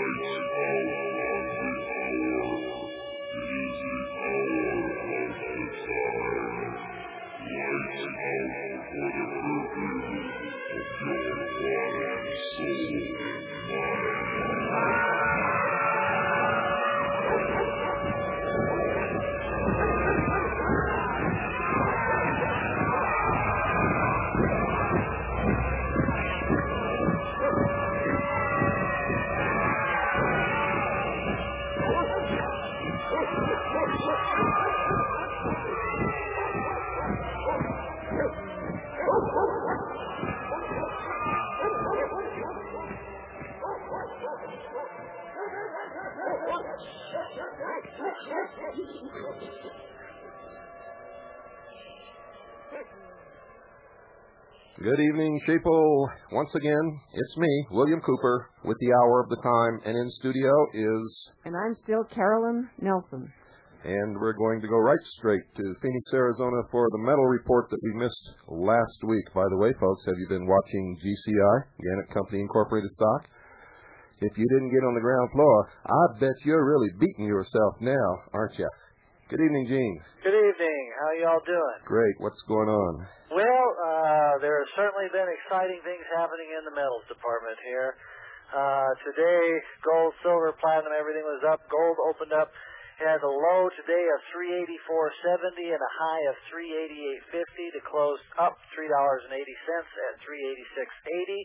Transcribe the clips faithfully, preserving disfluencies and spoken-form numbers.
Good evening, sheeple. Once again, it's me, William Cooper, with the hour of the time, and in studio is... And I'm still Carolyn Nelson. And we're going to go right straight to Phoenix, Arizona for the metal report that we missed last week. By the way, folks, have you been watching G C I, Gannett Company Incorporated stock? If you didn't get on the ground floor, I bet you're really beating yourself now, aren't you? Good evening, Gene. Good evening. How y'all doing? Great. What's going on? Well, uh, there have certainly been exciting things happening in the metals department here. Uh, today, gold, silver, platinum, everything was up. Gold opened up. It had a low today of three eighty-four seventy and a high of three eighty-eight fifty to close up three dollars and eighty cents at three eighty-six eighty.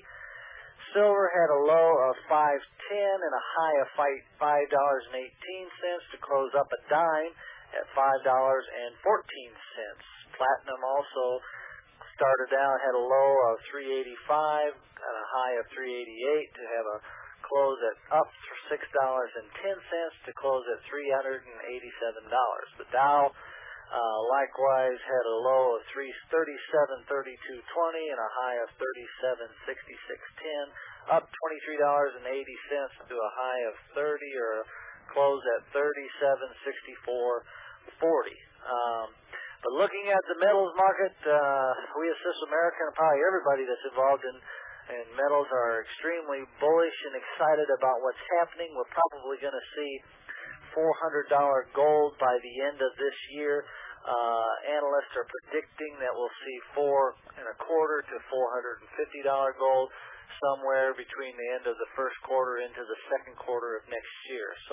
Silver had a low of five ten and a high of five dollars and eighteen cents to close up a dime at five dollars and fourteen cents. Platinum also started out, had a low of three eighty-five and a high of three eighty-eight to have a close at up for six dollars and ten cents to close at three hundred eighty-seven dollars. The Dow uh, likewise had a low of three thirty-seven thirty-two twenty and a high of thirty-seven sixty-six ten, up twenty-three dollars and eighty cents to a high of thirty or close at thirty-seven sixty-four forty. Um, but looking at the metals market, uh, we at Sys America and probably everybody that's involved in, in metals are extremely bullish and excited about what's happening. We're probably going to see four hundred dollars gold by the end of this year. Uh, analysts are predicting that we'll see four and a quarter to four hundred fifty dollars gold somewhere between the end of the first quarter into the second quarter of next year. So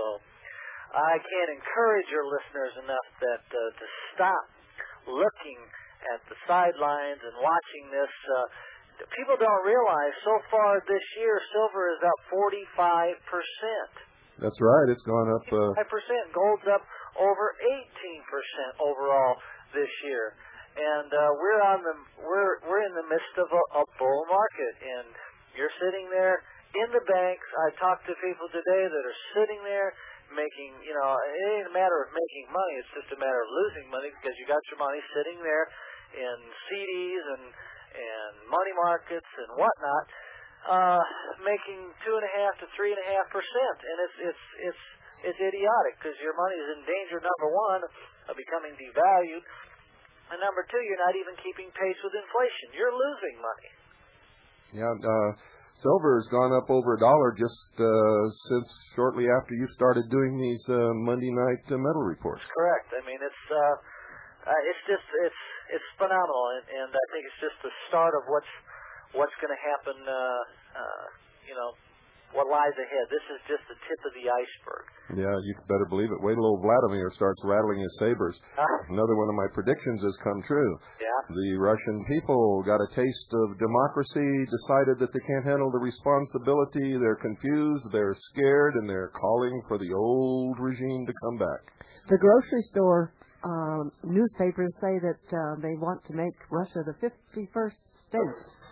I can't encourage your listeners enough that uh, to stop looking at the sidelines and watching this. Uh, people don't realize so far this year silver is up forty-five percent. That's right. It's gone up. Uh... five percent. Gold's up over eighteen percent overall this year. And uh, we're on the we're we're in the midst of a, a bull market, and you're sitting there in the banks. I talked to people today that are sitting there making, you know, it ain't a matter of making money, it's just a matter of losing money because you got your money sitting there in C Ds and and money markets and whatnot, uh, making two and a half to three and a half percent, and it's it's it's it's idiotic because your money is in danger, number one, of becoming devalued, and number two, you're not even keeping pace with inflation. You're losing money. Yeah. Uh... Silver has gone up over a dollar just uh, since shortly after you started doing these uh, Monday night uh, metal reports. That's correct. I mean, it's uh, uh, it's just it's it's phenomenal, and, and I think it's just the start of what's what's going to happen. Uh, uh, you know, what lies ahead. This is just the tip of the iceberg. Yeah, you better believe it. Wait till old Vladimir starts rattling his sabers. Uh, Another one of my predictions has come true. Yeah. The Russian people got a taste of democracy, decided that they can't handle the responsibility. They're confused, they're scared, and they're calling for the old regime to come back. The grocery store um, newspapers say that uh, they want to make Russia the fifty-first state.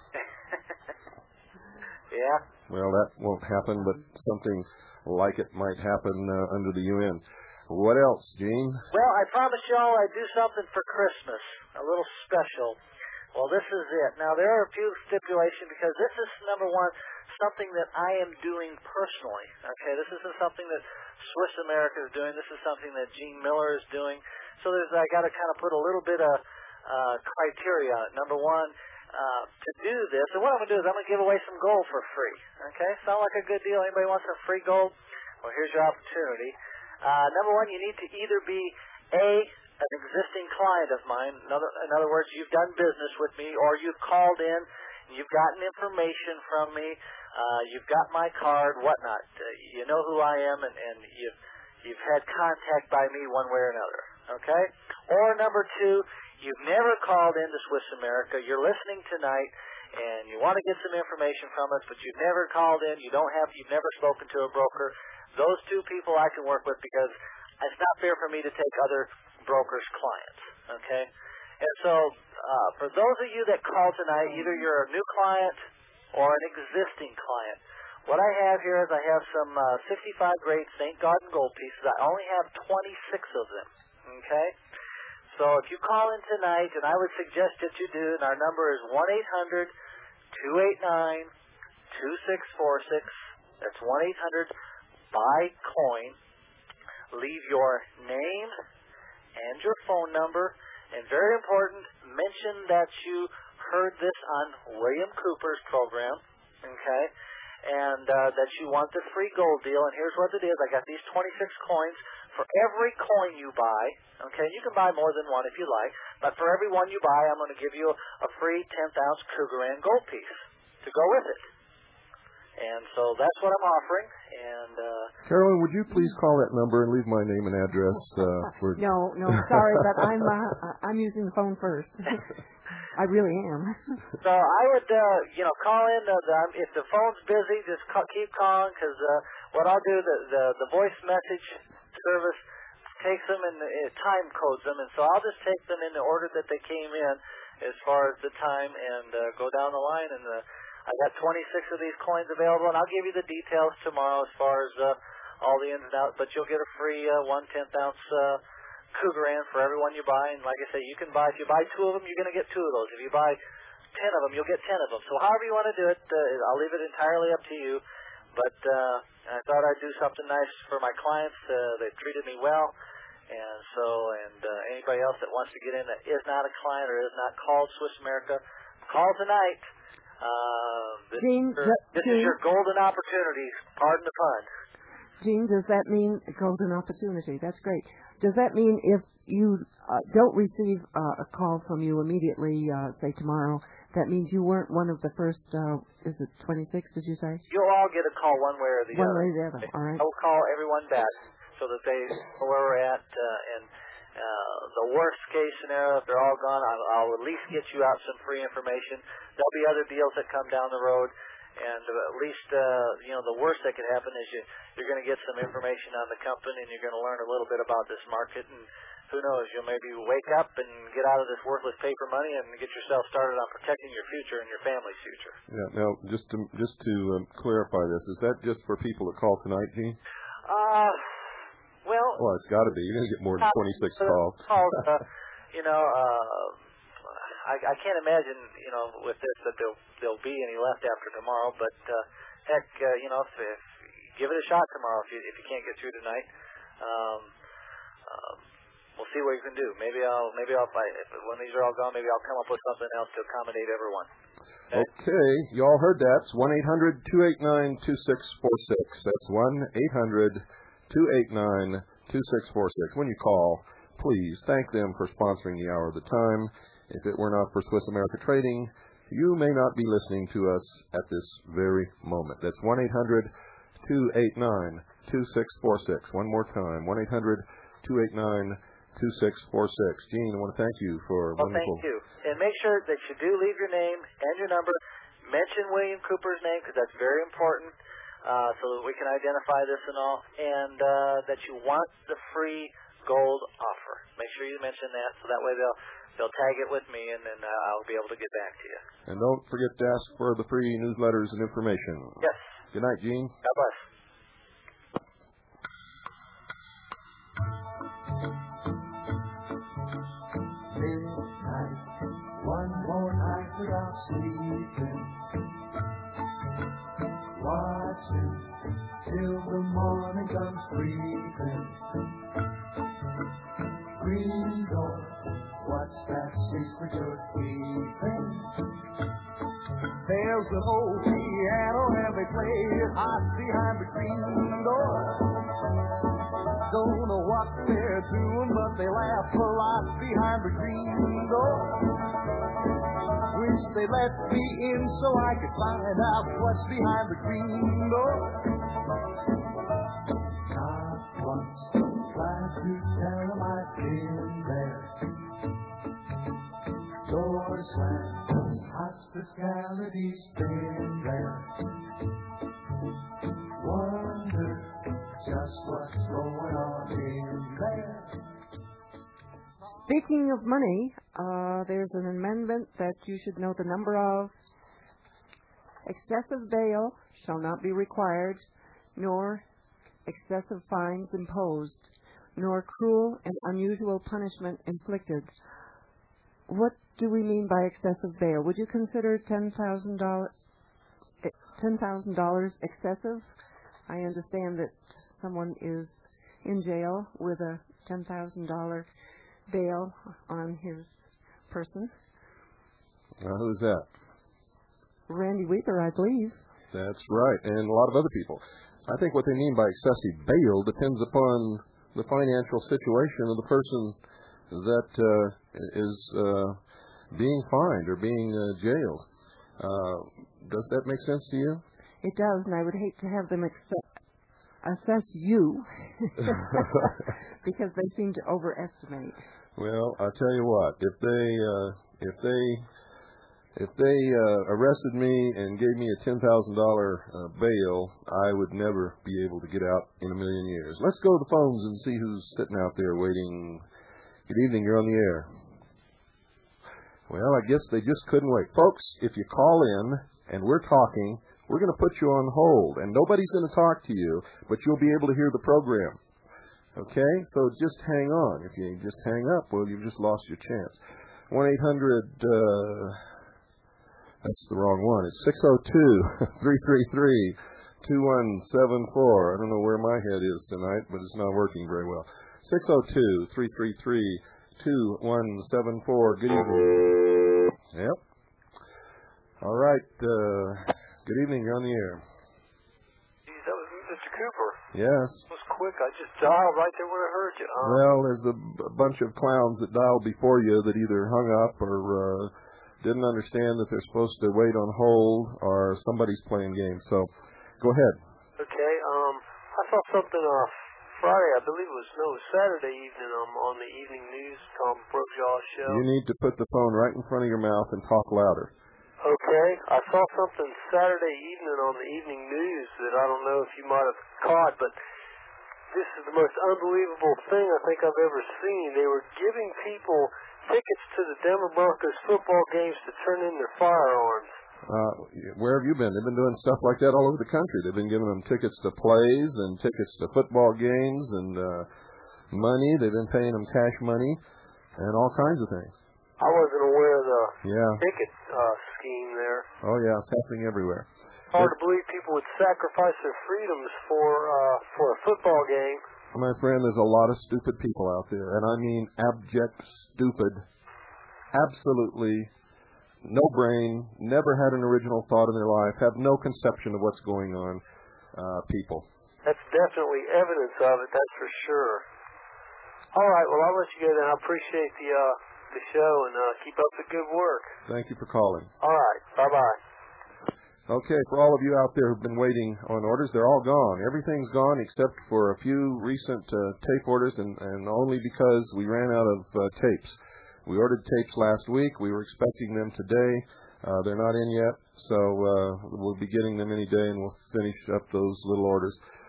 Yeah. Well, that won't happen, but something like it might happen uh, under the U N. What else, Gene? Well, I promised y'all I'd do something for Christmas, a little special. Well, this is it. Now, there are a few stipulations because this is, number one, something that I am doing personally. Okay, this isn't something that Swiss America is doing. This is something that Gene Miller is doing. So there's I got to kind of put a little bit of uh, criteria on it. Number one, uh, to do this, and what I'm going to do is I'm going to give away some gold for free. Okay? Sound like a good deal? Anybody wants some free gold? Well, here's your opportunity. Uh, number one, you need to either be A, an existing client of mine. In other, in other words, you've done business with me, or you've called in, and you've gotten information from me, uh, you've got my card, whatnot. Uh, you know who I am, and, and you've, you've had contact by me one way or another. Okay? Or number two, you've never called into Swiss America. You're listening tonight, and you want to get some information from us, but you've never called in. You don't have. You've never spoken to a broker. Those two people I can work with because it's not fair for me to take other brokers' clients. Okay? And so, uh, for those of you that call tonight, either you're a new client or an existing client, what I have here is I have some uh, sixty-five grade Saint Gaudens gold pieces. I only have twenty-six of them. Okay? So if you call in tonight, and I would suggest that you do, and our number is one eight hundred two eight nine two six four six. That's one eight hundred buy coin. Leave your name and your phone number, and very important, mention that you heard this on William Cooper's program, okay, and uh, that you want the free gold deal. And here's what it is. I got these twenty-six coins. For every coin you buy, okay, you can buy more than one if you like, but for every one you buy, I'm going to give you a free tenth ounce Krugerrand gold piece to go with it. And so that's what I'm offering. And uh, Carolyn, would you please call that number and leave my name and address? Uh, for no, no, sorry, but I'm uh, I'm using the phone first. I really am. So I would, uh, you know, call in. Uh, the, if the phone's busy, just call, keep calling, because uh, what I'll do, the, the the voice message service takes them and it time codes them, and so I'll just take them in the order that they came in as far as the time, and uh, go down the line. And uh, I got twenty-six of these coins available, and I'll give you the details tomorrow as far as uh, all the ins and outs. But you'll get a free uh, one tenth ounce uh, Krugerrand for every one you buy. And like I say, you can buy, if you buy two of them, you're going to get two of those. If you buy ten of them, you'll get ten of them. So however you want to do it, uh, I'll leave it entirely up to you. But uh, I thought I'd do something nice for my clients. Uh, they've treated me well. And so, and uh, anybody else that wants to get in that is not a client or is not called Swiss America, call tonight. Uh, this Gene, is your, this Gene, is your golden opportunity. Pardon the pun. Gene, does that mean a golden opportunity? That's great. Does that mean if you uh, don't receive uh, a call from you immediately, uh, say tomorrow, that means you weren't one of the first, uh, is it twenty-six, did you say? You'll all get a call one way or the one other. One way or the other, all right. I will call everyone back so that they know where we're at. Uh, and uh, the worst case scenario, if they're all gone, I'll, I'll at least get you out some free information. There'll be other deals that come down the road. And uh, at least, uh, you know, the worst that could happen is you, you're going to get some information on the company, and you're going to learn a little bit about this market. And who knows, you'll maybe wake up and get out of this worthless paper money and get yourself started on protecting your future and your family's future. Yeah. Now, just to just to um, clarify this, is that just for people that call tonight, Gene? Uh, well, well, it's got to be. You're going to get more than twenty-six uh, calls. calls uh, you know, uh, I, I can't imagine, you know, with this that there'll there'll be any left after tomorrow. But uh, heck, uh, you know, if, if give it a shot tomorrow if you if you can't get through tonight. Um, um, We'll see what you can do. Maybe I'll, maybe I'll, if, when these are all gone, maybe I'll come up with something else to accommodate everyone. Okay, okay. You all heard that. It's one eight hundred two eight nine two six four six. That's one eight hundred two eight nine two six four six. When you call, please thank them for sponsoring the Hour of the Time. If it were not for Swiss America Trading, you may not be listening to us at this very moment. That's one eight hundred two eight nine two six four six. One more time, one eight hundred two eight nine two six four six. Gene, I want to thank you for well, wonderful. Thank you. And make sure that you do leave your name and your number. Mention William Cooper's name because that's very important uh, so that we can identify this and all. And uh, that you want the free gold offer. Make sure you mention that so that way they'll they'll tag it with me and then uh, I'll be able to get back to you. And don't forget to ask for the free newsletters and information. Yes. Good night, Gene. God bless. Midnight, one more night without sleeping, watching till the morning comes creeping. Green door, what's that secret you're keeping? there's an old piano and they play it hot behind the green door. Don't know what they're doing, but they laugh a lot behind the green door. Wish they let me in so I could find out what's behind the green door. Not once tried to tell them I've been there. Doors slammed, hospitality's been there. Wonder just what's going on in there. Speaking of money, uh, there's an amendment that you should know the number of. Excessive bail shall not be required, nor excessive fines imposed, nor cruel and unusual punishment inflicted. What do we mean by excessive bail? Would you consider ten thousand dollars ten thousand dollars excessive? I understand that someone is in jail with a ten thousand dollars bail on his person. Uh, who's that? Randy Weaver, I believe. That's right, and a lot of other people. I think what they mean by excessive bail depends upon the financial situation of the person that uh, is uh, being fined or being uh, jailed. Uh, does that make sense to you? It does, and I would hate to have them accept, assess you because they seem to overestimate. Well, I'll tell you what. If they uh, if they if they uh, arrested me and gave me a ten thousand dollar uh, bail, I would never be able to get out in a million years. Let's go to the phones and see who's sitting out there waiting. Good evening. You're on the air. Well, I guess they just couldn't wait, folks. If you call in and we're talking, we're going to put you on hold, and nobody's going to talk to you, but you'll be able to hear the program. Okay? So just hang on. If you just hang up, well, you've just lost your chance. one eight hundred, uh, that's the wrong one. It's six oh two, three three three, two one seven four. I don't know where my head is tonight, but it's not working very well. six oh two, three three three, two one seven four. Good evening. Yep. All right. Uh, good evening. You're on the air. Geez, that was Mister Cooper. Yes. That was quick. I just dialed right there when I heard you. Huh? Well, there's a, b- bunch of clowns that dialed before you that either hung up or uh, didn't understand that they're supposed to wait on hold, or somebody's playing games. So, go ahead. Okay. Um, I saw something off Friday. I believe it was no Saturday evening. Um, on the evening news, Tom Brokjaw's show. You need to put the phone right in front of your mouth and talk louder. Okay. I saw something Saturday evening on the evening news that I don't know if you might have caught, but this is the most unbelievable thing I think I've ever seen. They were giving people tickets to the Denver Broncos football games to turn in their firearms. Uh, where have you been? They've been doing stuff like that all over the country. They've been giving them tickets to plays and tickets to football games and uh, money. They've been paying them cash money and all kinds of things. I wasn't aware of the yeah. ticket uh, scheme there. Oh, yeah, it's happening everywhere. Hard to believe people would sacrifice their freedoms for uh, for a football game. My friend, there's a lot of stupid people out there, and I mean abject stupid, absolutely no brain, never had an original thought in their life, have no conception of what's going on uh, people. That's definitely evidence of it, that's for sure. All right, well, I'll let you go then. I appreciate the uh, the show, and uh, keep up the good work. Thank you for calling. All right, bye-bye. Okay, for all of you out there who've been waiting on orders, they're all gone. Everything's gone except for a few recent uh, tape orders, and, and only because we ran out of uh, tapes. We ordered tapes last week. We were expecting them today. Uh, they're not in yet, so uh, we'll be getting them any day, and we'll finish up those little orders.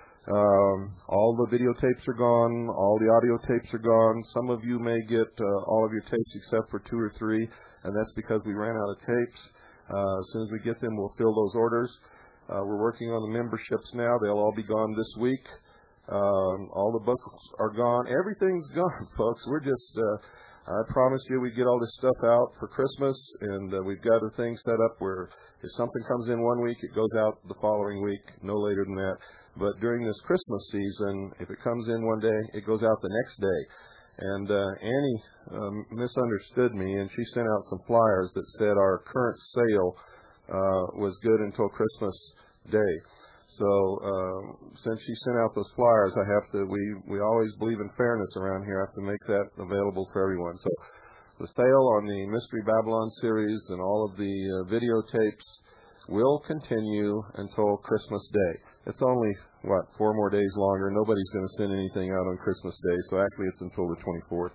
Um, all the videotapes are gone. All the audio tapes are gone. Some of you may get uh, all of your tapes except for two or three, and that's because we ran out of tapes. Uh, as soon as we get them, we'll fill those orders. Uh, we're working on the memberships now. They'll all be gone this week. Um, all the books are gone. Everything's gone, folks. We're just, uh, I promised you we'd get all this stuff out for Christmas, and uh, we've got a thing set up where if something comes in one week, it goes out the following week, no later than that. But during this Christmas season, if it comes in one day, it goes out the next day. And uh, Annie um, misunderstood me, and she sent out some flyers that said our current sale uh, was good until Christmas Day. So uh, since she sent out those flyers, I have to. We we always believe in fairness around here. I have to make that available for everyone. So the sale on the Mystery Babylon series and all of the uh, videotapes will continue until Christmas Day. It's only, what, four more days longer. Nobody's going to send anything out on Christmas Day, so actually it's until the twenty-fourth.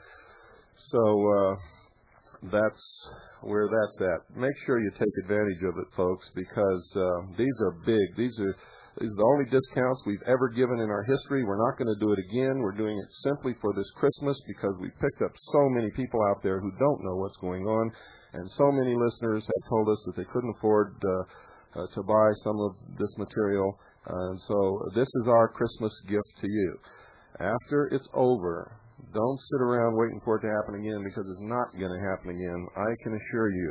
So uh, that's where that's at. Make sure you take advantage of it, folks, because uh, these are big. These are these are the only discounts we've ever given in our history. We're not going to do it again. We're doing it simply for this Christmas because we picked up so many people out there who don't know what's going on. And so many listeners have told us that they couldn't afford uh, uh, to buy some of this material. Uh, so this is our Christmas gift to you. After it's over, don't sit around waiting for it to happen again, because it's not going to happen again. I can assure you.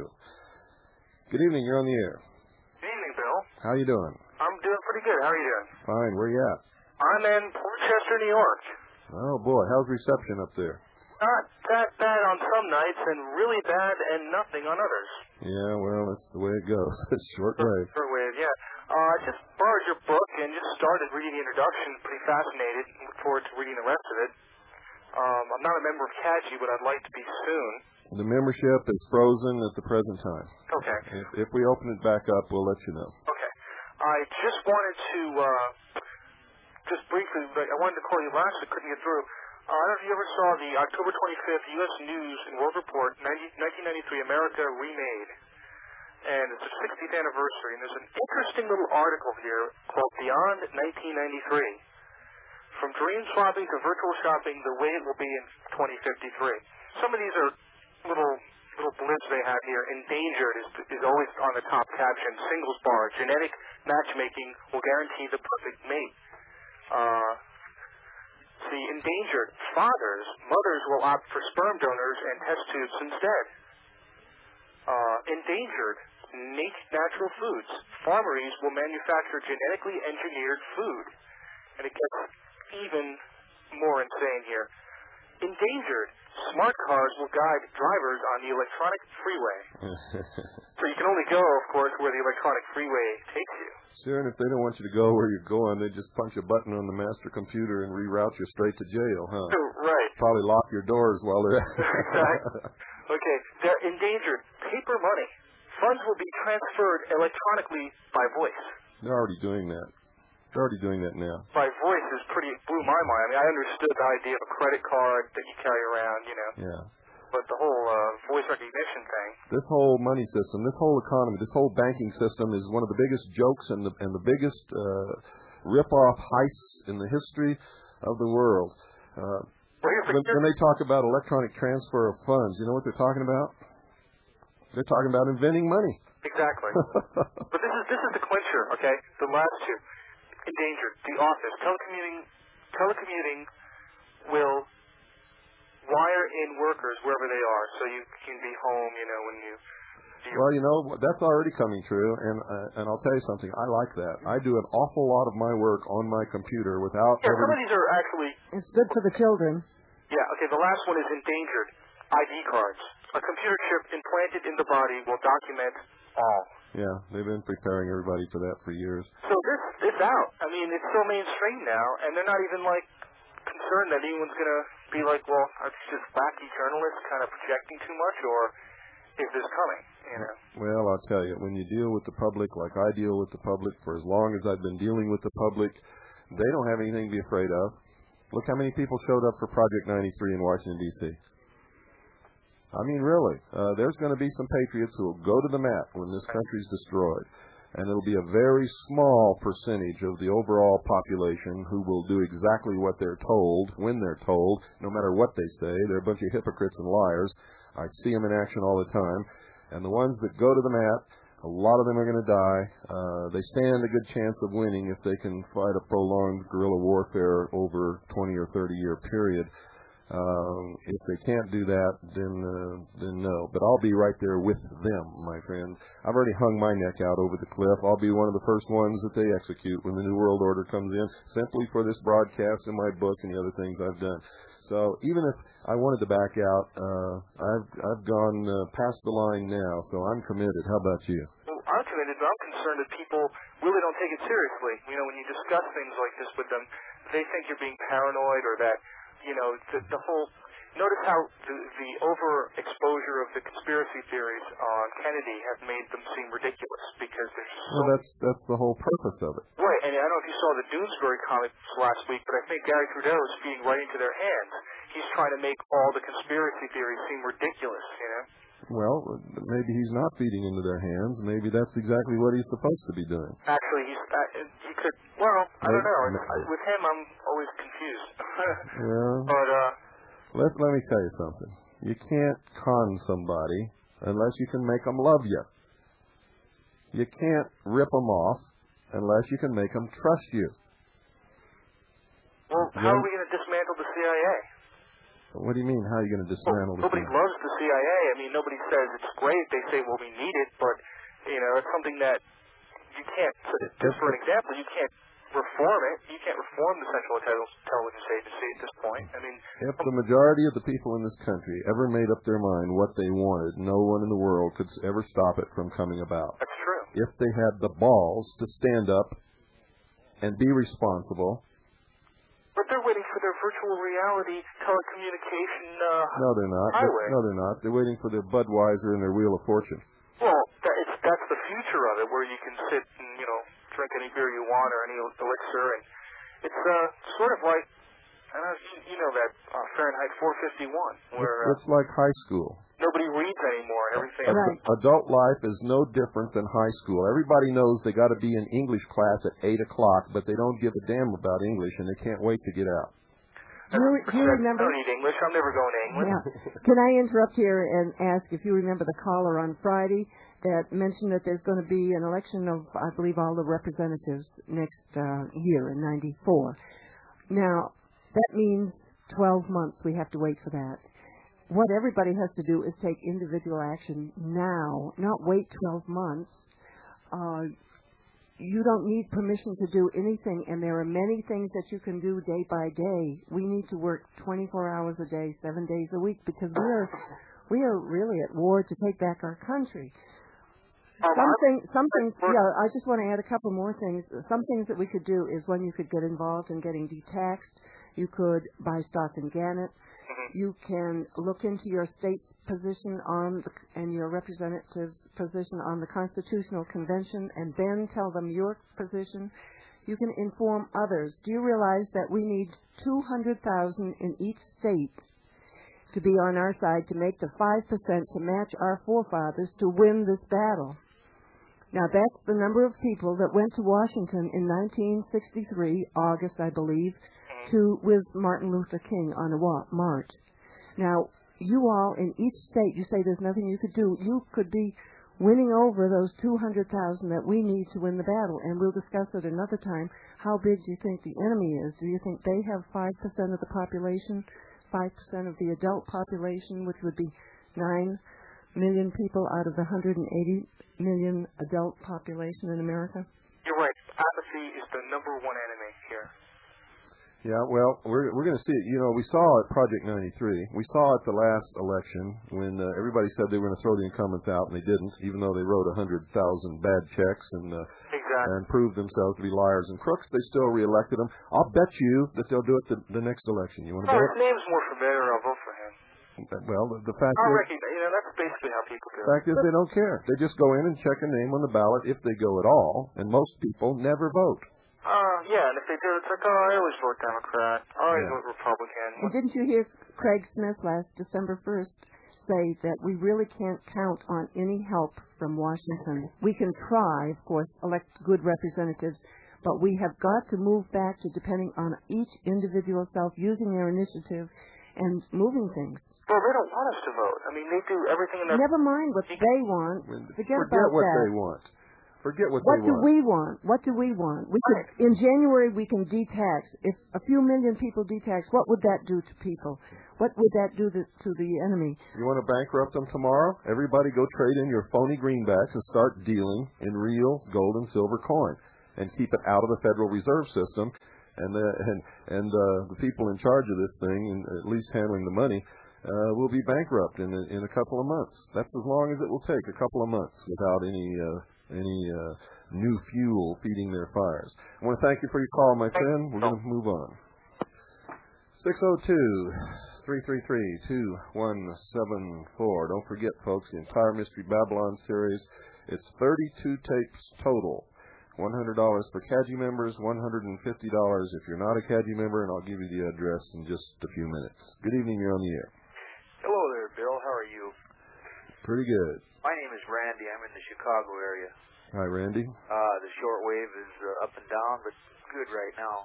Good evening. You're on the air. Good evening, Bill. How you doing? I'm doing pretty good. How are you doing? Fine. Where you at? I'm in Portchester, New York. Oh, boy. How's reception up there? Not that bad on some nights and really bad and nothing on others. Yeah, well, that's the way it goes. It's shortwave. Shortwave, yeah. Uh, I just borrowed your book and just started reading the introduction. Pretty fascinated. Look forward to reading the rest of it. Um, I'm not a member of C A G I, but I'd like to be soon. The membership is frozen at the present time. Okay. If, if we open it back up, we'll let you know. Okay. I just wanted to, uh, just briefly, I wanted to call you last, I couldn't get through. Uh, I don't know if you ever saw the October twenty-fifth U S News and World Report nineteen ninety-three America Remade. And it's the sixtieth anniversary. And there's an interesting little article here called Beyond nineteen ninety-three. From dream shopping to virtual shopping, the way it will be in twenty fifty-three. Some of these are little little blips they have here. Endangered is, is always on the top caption. Singles bar. Genetic matchmaking will guarantee the perfect mate. Uh... See, endangered fathers, mothers will opt for sperm donors and test tubes instead. Uh, endangered, natural foods. Farmeries will manufacture genetically engineered food. And it gets even more insane here. Endangered, smart cars will guide drivers on the electronic freeway. So you can only go, of course, where the electronic freeway takes you. Sure, and if they don't want you to go where you're going, they just punch a button on the master computer and reroute you straight to jail, huh? Right. Probably lock your doors while they're at it. Exactly. Okay, they're endangered. Paper money. Funds will be transferred electronically by voice. They're already doing that. They're already doing that now. By voice is pretty, blew my mind. I mean, I understood the idea of a credit card that you carry around, you know. Yeah. But the whole uh, voice recognition thing. This whole money system, this whole economy, this whole banking system is one of the biggest jokes and the, and the biggest uh, rip-off heists in the history of the world. Uh, when, when they talk about electronic transfer of funds, you know what they're talking about? They're talking about inventing money. Exactly. But this is this is the clincher, okay? The last two. Endangered. The office. Telecommuting, telecommuting will wire in workers wherever they are, so you can be home, you know, when you... you well, you know, that's already coming true, and uh, and I'll tell you something. I like that. I do an awful lot of my work on my computer without... Yeah, every... some of these are actually... It's good for the children. Yeah, okay, the last one is endangered. I D cards. A computer chip implanted in the body will document all. Yeah, they've been preparing everybody for that for years. So this it's out. I mean, it's so mainstream now, and they're not even, like, concerned that anyone's going to be like, well, are these just wacky journalists kind of projecting too much, or is this coming, you know? Well, I'll tell you, when you deal with the public like I deal with the public for as long as I've been dealing with the public, they don't have anything to be afraid of. Look how many people showed up for Project ninety-three in Washington, D C I mean, really, uh, there's going to be some patriots who will go to the mat when this country's destroyed. And it'll be a very small percentage of the overall population who will do exactly what they're told, when they're told, no matter what they say. They're a bunch of hypocrites and liars. I see them in action all the time. And the ones that go to the mat, a lot of them are going to die. Uh, they stand a good chance of winning if they can fight a prolonged guerrilla warfare over a twenty or thirty year period. Um, if they can't do that, then uh, then no. But I'll be right there with them, my friend. I've already hung my neck out over the cliff. I'll be one of the first ones that they execute when the New World Order comes in, simply for this broadcast and my book and the other things I've done. So even if I wanted to back out, uh, I've I've gone uh, past the line now, so I'm committed. How about you? Well, I'm vaccinated, but I'm concerned that people really don't take it seriously. You know, when you discuss things like this with them, they think you're being paranoid or that, you know, the, the whole... Notice how the, the overexposure of the conspiracy theories on Kennedy have made them seem ridiculous because there's so... Well, that's, that's the whole purpose of it. Right, and I don't know if you saw the Doonesbury comics last week, but I think Gary Trudeau is feeding right into their hands. He's trying to make all the conspiracy theories seem ridiculous, you know? Well, maybe he's not feeding into their hands. Maybe that's exactly what he's supposed to be doing. Actually, he's uh, he could. Well, I don't know. I, with him, I'm always confused. Well, but uh, let let me tell you something. You can't con somebody unless you can make them love you. You can't rip them off unless you can make them trust you. Well, how Then, are we going to dismantle the C I A? What do you mean? How are you going to dismantle well, the nobody C I A? loves the C I A. I mean, nobody says it's great. They say, well, we need it, but you know, it's something that you can't. Just for an example, you can't reform it. You can't reform the Central Intelligence Agency at this point. I mean, if the majority of the people in this country ever made up their mind what they wanted, no one in the world could ever stop it from coming about. That's true. If they had the balls to stand up and be responsible. But they're waiting for their virtual reality telecommunication uh, No, they're not. highway. No, they're not. They're waiting for their Budweiser and their Wheel of Fortune. Well, that, it's, that's the future of it, where you can sit and, you know, drink any beer you want or any elixir, and it's uh, sort of like, I don't know, you, you know that uh, Fahrenheit four fifty-one, where uh, It's, it's like high school. nobody reads anymore and everything. Right. Adult life is no different than high school. Everybody knows they got to be in English class at eight o'clock, but they don't give a damn about English, and they can't wait to get out. Do you, do you remember? I don't need English. I'm never going to England. Yeah. Can I interrupt here and ask if you remember the caller on Friday that mentioned that there's going to be an election of, I believe, all the representatives next uh, year in ninety-four. Now, that means twelve months we have to wait for that. What everybody has to do is take individual action now, not wait twelve months. Uh, you don't need permission to do anything, and there are many things that you can do day by day. We need to work twenty-four hours a day, seven days a week, because we are we are really at war to take back our country. Something, some things, yeah, I just want to add a couple more things. Some things that we could do is, one, you could get involved in getting detaxed. You could buy stock in Gannett. You can look into your state's position on the, and your representative's position on the Constitutional Convention, and then tell them your position. You can inform others. Do you realize that we need two hundred thousand in each state to be on our side to make the five percent to match our forefathers to win this battle? Now, that's the number of people that went to Washington in nineteen sixty-three, August, I believe, to with Martin Luther King on a wa- march. Now, you all in each state, you say there's nothing you could do. You could be winning over those two hundred thousand that we need to win the battle, and we'll discuss it another time. How big do you think the enemy is? Do you think they have five percent of the population, five percent of the adult population, which would be nine million people out of the one hundred eighty million adult population in America? You're right. Apathy is the number one enemy here. Yeah, well, we're we're going to see it. You know, we saw at Project ninety-three. We saw at the last election when uh, everybody said they were going to throw the incumbents out, and they didn't, even though they wrote one hundred thousand bad checks and uh, exactly. and proved themselves to be liars and crooks. They still reelected them. I'll bet you that they'll do it the, the next election. You want to Oh, bet? his name's more familiar. I'll vote for him. Well, the, the fact I'll is, recognize. You know, that's basically how people do the it. fact is they don't care. They just go in and check a name on the ballot if they go at all, and most people never vote. Uh, yeah, and if they do, it's like, oh, I always vote Democrat. I always Yeah. vote Republican. And didn't you hear Craig Smith last December first say that we really can't count on any help from Washington? We can try, of course, elect good representatives, but we have got to move back to depending on each individual self, using their initiative and moving things. Well, they don't want us to vote. I mean, they do everything in their... Never mind what they want. Forget, Forget about what that. they want. Forget what, What they do want. we want? What do we want? We could, in January, we can detax. If a few million people detax, what would that do to people? What would that do to, to the enemy? You want to bankrupt them tomorrow? Everybody go trade in your phony greenbacks and start dealing in real gold and silver coin, and keep it out of the Federal Reserve System. And the and and uh, the people in charge of this thing, and at least handling the money, uh, will be bankrupt in a, in a couple of months. That's as long as it will take, a couple of months, without any uh, any uh, new fuel feeding their fires. I want to thank you for your call, my friend. We're going to move on. six oh two, three three three, two one seven four. Don't forget, folks, the entire Mystery Babylon series. It's thirty-two tapes total. one hundred dollars for C A G I members, one hundred fifty dollars if you're not a C A G I member, and I'll give you the address in just a few minutes. Good evening. You're on the air. Hello there, Bill. How are you? Pretty good. My name is Randy. I'm in the Chicago area. Hi, Randy. Uh, the shortwave is uh, up and down, but good right now.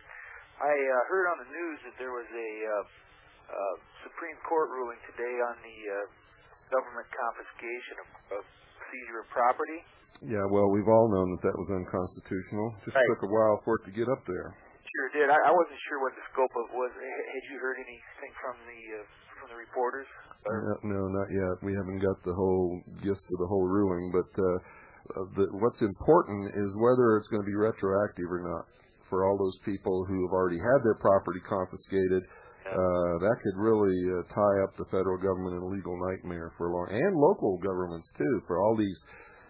I uh, heard on the news that there was a uh, uh, Supreme Court ruling today on the uh, government confiscation of, of seizure of property. Yeah, well, we've all known that that was unconstitutional. Just right. took a while for it to get up there. Sure did. I, I wasn't sure what the scope of it was. Had you heard anything from the uh, from the reporters? No, no, not yet. We haven't got the whole gist of the whole ruling, but uh, uh, the, what's important is whether it's going to be retroactive or not for all those people who have already had their property confiscated. Uh, that could really uh, tie up the federal government in a legal nightmare for a long, and local governments too, for all these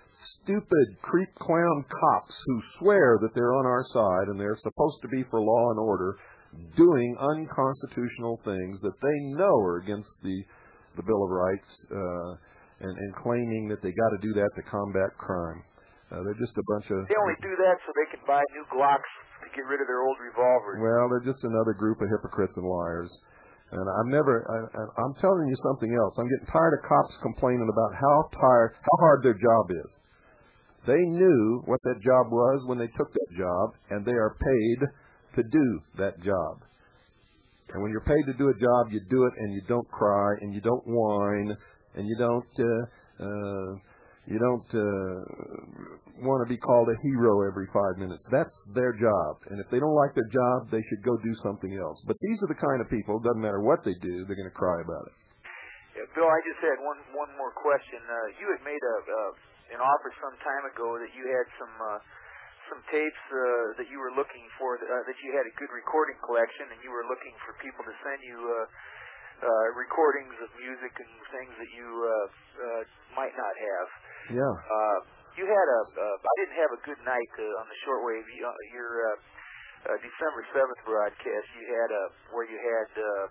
stupid creep clown cops who swear that they're on our side and they're supposed to be for law and order, doing unconstitutional things that they know are against the the Bill of Rights, uh, and, and claiming that they got to do that to combat crime. Uh, they're just a bunch of... They only do that so they can buy new Glocks to get rid of their old revolvers. Well, they're just another group of hypocrites and liars. And I'm never... I, I'm telling you something else. I'm getting tired of cops complaining about how tired, how hard their job is. They knew what that job was when they took that job, and they are paid to do that job. And when you're paid to do a job, you do it, and you don't cry, and you don't whine, and you don't uh, uh, you don't uh, want to be called a hero every five minutes. That's their job. And if they don't like their job, they should go do something else. But these are the kind of people, doesn't matter what they do, they're going to cry about it. Yeah, Bill, I just had one one more question. Uh, you had made a uh, an offer some time ago that you had some uh, some tapes uh, that you were looking for, uh, that you had a good recording collection, and you were looking for people to send you uh, uh, recordings of music and things that you uh, uh, might not have. Yeah. Uh, you had a, uh, I didn't have a good night uh, on the shortwave. You, uh, your uh, uh, December seventh broadcast, you had a, where you had uh,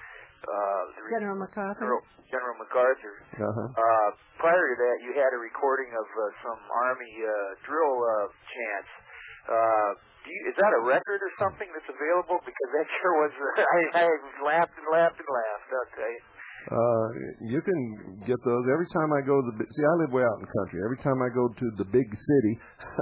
uh, the General MacArthur. General, General MacArthur. Uh-huh. Uh, prior to that, you had a recording of uh, some Army uh, drill uh, chants. Uh, do you, is that a record or something that's available? Because that sure was. Uh, I, I laughed and laughed and laughed. I'll tell you. Uh, you can get those every time I go to the. See, I live way out in the country. Every time I go to the big city,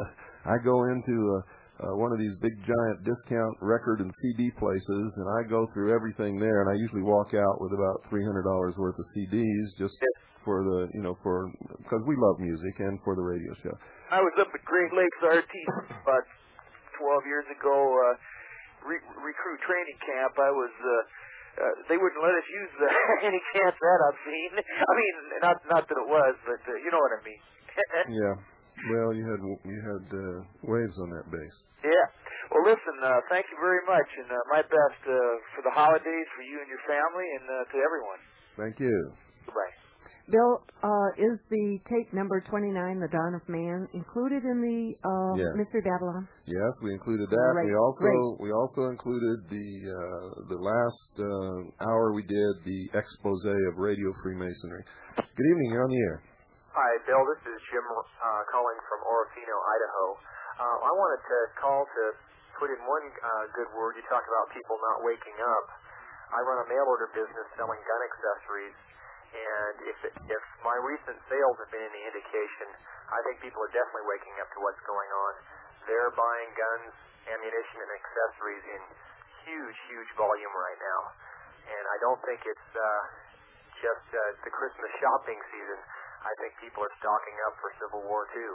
I go into a. Uh, one of these big giant discount record and C D places, and I go through everything there, and I usually walk out with about three hundred dollars worth of C Ds just for the, you know, for, because we love music and for the radio show. I was up at Great Lakes R T about twelve years ago, uh, re- recruit training camp. I was, uh, uh, they wouldn't let us use uh, any camps that I've seen. I mean, not not that it was, but uh, you know what I mean. Yeah. Well, you had you had uh, waves on that base. Yeah. Well, listen, uh, thank you very much, and uh, my best uh, for the holidays for you and your family, and uh, to everyone. Thank you. Goodbye. Bill, uh, is the tape number twenty-nine, The Dawn of Man, included in the uh, yes. Mystery Babylon? Yes, we included that. Great. We also Great. we also included the uh, the last uh, hour we did the expose of Radio Freemasonry. Good evening. You're on the air. Hi, Bill. This is Jim uh, calling from Orofino, Idaho. Uh, I wanted to call to put in one uh, good word. You talk about people not waking up. I run a mail order business selling gun accessories, and if it, if my recent sales have been any indication, I think people are definitely waking up to what's going on. They're buying guns, ammunition, and accessories in huge, huge volume right now. And I don't think it's uh, just uh, the Christmas shopping season. I think people are stocking up for Civil War too.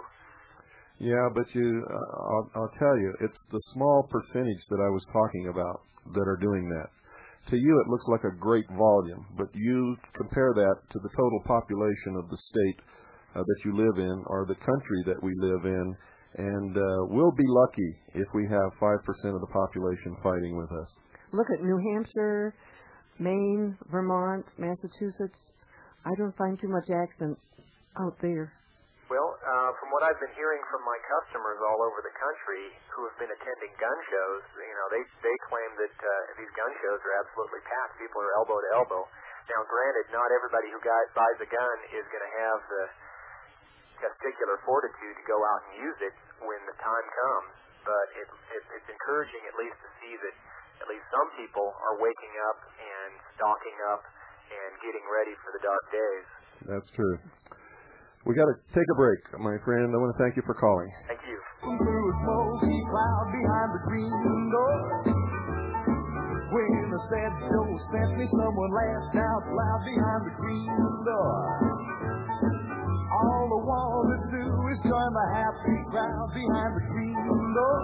Yeah, but you, uh, I'll, I'll tell you, it's the small percentage that I was talking about that are doing that. To you, it looks like a great volume, but you compare that to the total population of the state uh, that you live in, or the country that we live in, and uh, we'll be lucky if we have five percent of the population fighting with us. Look at New Hampshire, Maine, Vermont, Massachusetts. I don't find too much accent out there. Well, uh, from what I've been hearing from my customers all over the country who have been attending gun shows, you know, they they claim that uh, these gun shows are absolutely packed. People are elbow to elbow. Now, granted, not everybody who got, buys a gun is going to have the testicular fortitude to go out and use it when the time comes, but it, it, it's encouraging at least to see that at least some people are waking up and stocking up and getting ready for the dark days. That's true. We got to take a break, my friend. I want to thank you for calling. Thank you. Through a smoky cloud behind the green door. When the sad Joe sent me, someone laughed out loud behind the green door. All I want to do is join the happy crowd behind the green door.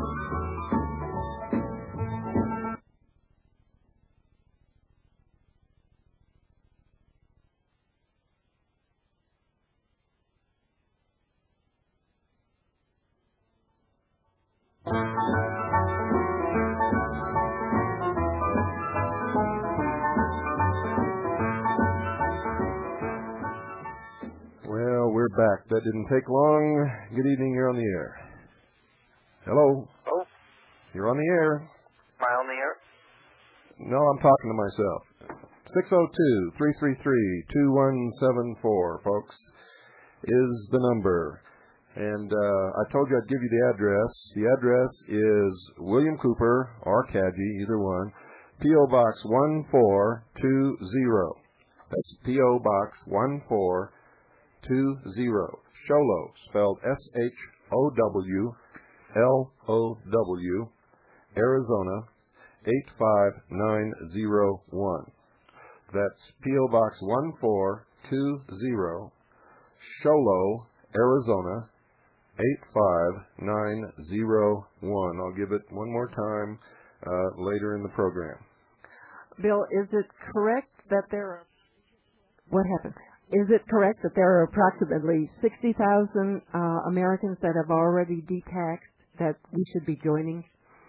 Well, we're back. That didn't take long. Good evening. You're on the air. Hello. Oh, You're on the air. am I on the air? No, I'm talking to myself. six oh two, three three three, two one seven four, folks, is the number. And uh, I told you I'd give you the address. The address is William Cooper or Cadgy, either one, P O. Box one four two zero. That's P O. Box one four two zero. Sholo, spelled S H O W L O W, Arizona, eight five nine zero one. That's P O. Box one four two zero, Sholo, Arizona, eight five nine zero one. I'll give it one more time uh, later in the program. Bill, is it correct that there are... What happened? Is it correct that there are approximately sixty thousand uh, Americans that have already detaxed that we should be joining?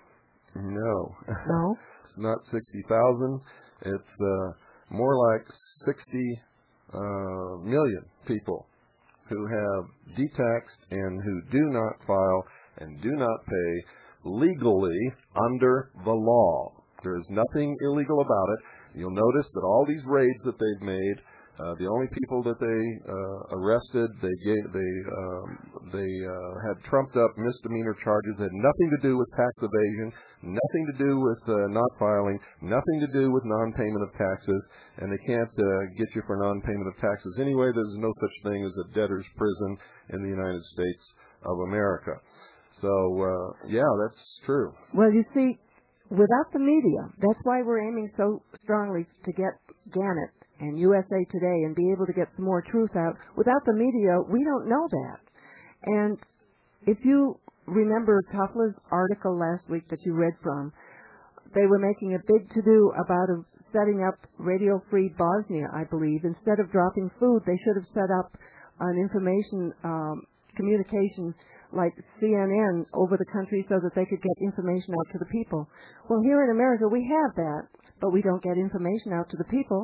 No. No? It's not sixty thousand. It's uh, more like sixty uh, million people who have detaxed and who do not file and do not pay legally under the law. There is nothing illegal about it. You'll notice that all these raids that they've made, Uh, the only people that they uh, arrested, they gave, they um, they uh, had trumped up misdemeanor charges. Had nothing to do with tax evasion, nothing to do with uh, not filing, nothing to do with non-payment of taxes, and they can't uh, get you for non-payment of taxes anyway. There's no such thing as a debtor's prison in the United States of America. So uh, yeah, that's true. Well, you see, without the media, that's why we're aiming so strongly to get Gannett and U S A Today and be able to get some more truth out. Without the media, we don't know that. And if you remember Toffler's article last week that you read from, they were making a big to-do about a, setting up Radio-Free Bosnia, I believe. Instead of dropping food, they should have set up an information um, communication like C N N over the country so that they could get information out to the people. Well, here in America, we have that, but we don't get information out to the people.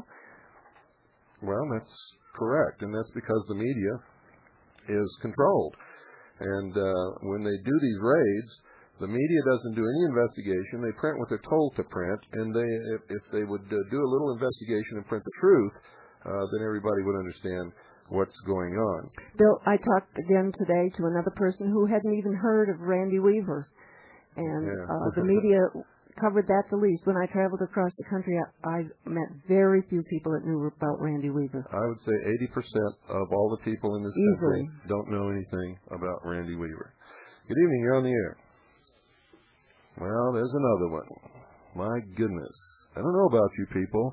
Well, that's correct, and that's because the media is controlled. And uh, when they do these raids, the media doesn't do any investigation. They print what they're told to print, and they, if, if they would uh, do a little investigation and print the truth, uh, then everybody would understand what's going on. Bill, I talked again today to another person who hadn't even heard of Randy Weaver, and Yeah. uh, the media covered that the least. When I traveled across the country, I, I met very few people that knew about Randy Weaver. I would say eighty percent of all the people in this Easily. country don't know anything about Randy Weaver. Good evening, you're on the air. Well, there's another one. My goodness. I don't know about you people.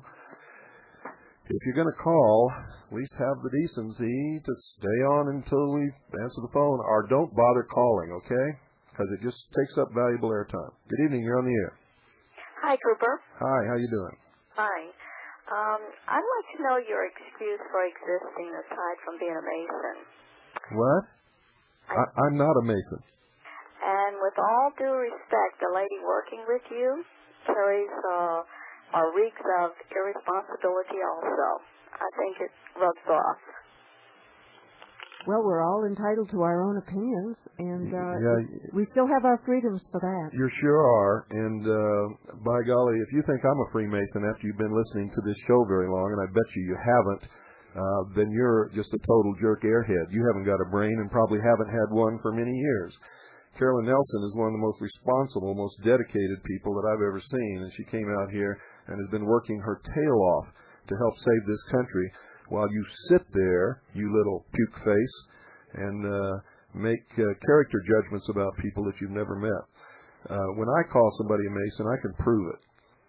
If you're going to call, at least have the decency to stay on until we answer the phone, or don't bother calling, okay? Because it just takes up valuable airtime. Good evening, you're on the air. Hi, Cooper. Hi, how you doing? Hi. Um, I'd like to know your excuse for existing aside from being a Mason. What? I, I, I'm not a Mason. And with all due respect, the lady working with you carries uh, a reeks of irresponsibility also. I think it rubs off. Well, we're all entitled to our own opinions, and uh, yeah, we still have our freedoms for that. You sure are, and uh, by golly, if you think I'm a Freemason after you've been listening to this show very long, and I bet you you haven't, uh, then you're just a total jerk airhead. You haven't got a brain and probably haven't had one for many years. Carolyn Nelson is one of the most responsible, most dedicated people that I've ever seen, and she came out here and has been working her tail off to help save this country while you sit there, you little puke face, and uh, make uh, character judgments about people that you've never met. Uh, when I call somebody a Mason, I can prove it.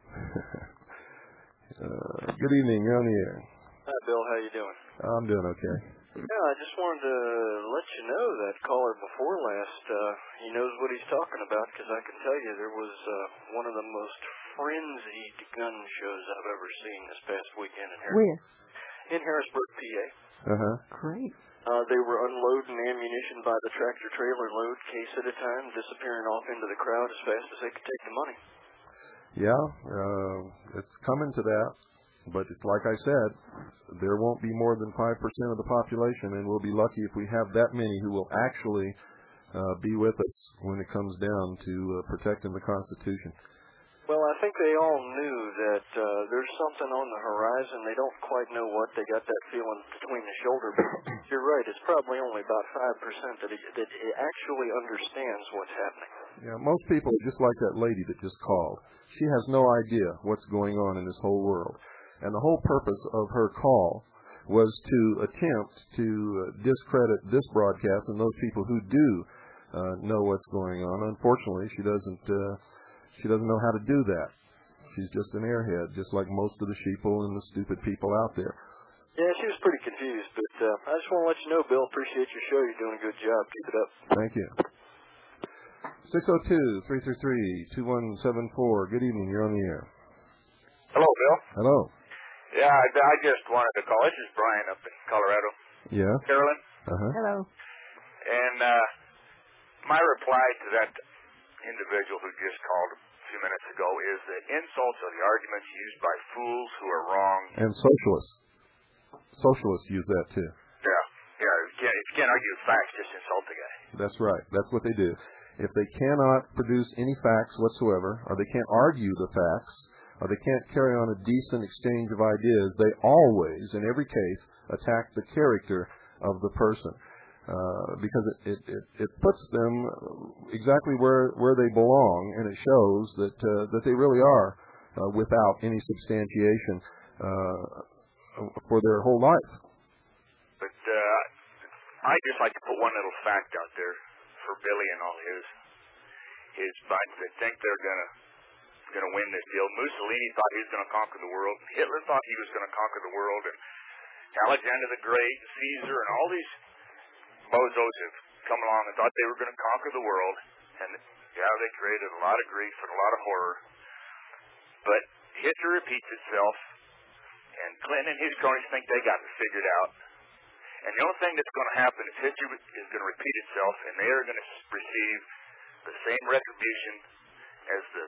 uh, good evening, you're on the air. Hi, Bill. How you doing? I'm doing okay. Yeah, I just wanted to let you know that caller before last, uh, he knows what he's talking about, because I can tell you there was uh, one of the most frenzied gun shows I've ever seen this past weekend in Harrisburg. Where? In Harrisburg, P A. Uh-huh. Great. Uh, they were unloading ammunition by the tractor-trailer load, case at a time, disappearing off into the crowd as fast as they could take the money. Yeah, uh, it's coming to that. But it's like I said, there won't be more than five percent of the population, and we'll be lucky if we have that many who will actually uh, be with us when it comes down to uh, protecting the Constitution. Well, I think they all knew that uh, there's something on the horizon. They don't quite know what. They got that feeling between the shoulder. But you're right. It's probably only about five percent that it, that it actually understands what's happening. Yeah, most people are just like that lady that just called. She has no idea what's going on in this whole world. And the whole purpose of her call was to attempt to uh, discredit this broadcast and those people who do uh, know what's going on. Unfortunately, she doesn't uh, she doesn't know how to do that. She's just an airhead, just like most of the sheeple and the stupid people out there. Yeah, she was pretty confused, but uh, I just want to let you know, Bill, appreciate your show. You're doing a good job. Keep it up. Thank you. six oh two, three three three, two one seven four. Good evening. You're on the air. Hello, Bill. Hello. Yeah, I, I just wanted to call. This is Brian up in Colorado. Yes. Carolyn. Uh-huh. Hello. And uh, my reply to that individual who just called a few minutes ago is that insults are the arguments used by fools who are wrong. And socialists. Socialists use that too. Yeah. Yeah, you can't, if you can't argue with facts, just insult the guy. That's right. That's what they do. If they cannot produce any facts whatsoever, or they can't argue the facts, or they can't carry on a decent exchange of ideas, they always, in every case, attack the character of the person. Uh, because it, it, it, it puts them exactly where, where they belong, and it shows that, uh, that they really are uh, without any substantiation uh, for their whole life. But uh, I just like to put one little fact out there for Billy and all his his bunch that think they're going to going to win this deal. Mussolini thought he was going to conquer the world. Hitler thought he was going to conquer the world. And Alexander the Great, Caesar, and all these bozos have come along and thought they were going to conquer the world. And, yeah, they created a lot of grief and a lot of horror. But history repeats itself, and Clinton and his cronies think they got it figured out. And the only thing that's going to happen is history is going to repeat itself, and they are going to receive the same retribution as the